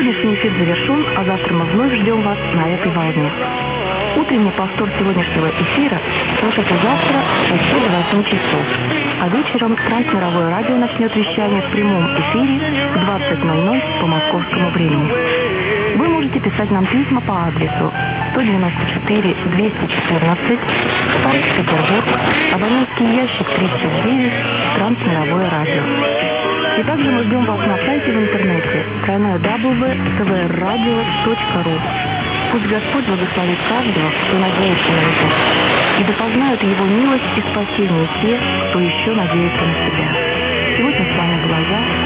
Сегодняшний эфир завершен, а завтра мы вновь ждем вас на этой волне. Утренний повтор сегодняшнего эфира слушайте завтра с 6 до 8 часов. А вечером Трансмировое радио начнет вещание в прямом эфире в 20:00 по московскому времени. Вы можете писать нам письма по адресу 194 214, Санкт-Петербург, абонентский ящик 39, Трансмировое радио. И также мы ждем вас на сайте в интернете www.tvrradio.ru. Пусть Господь благословит каждого, кто надеется на это, и да познают Его милость и спасение те, кто еще надеется на себя. Сегодня с вами была я,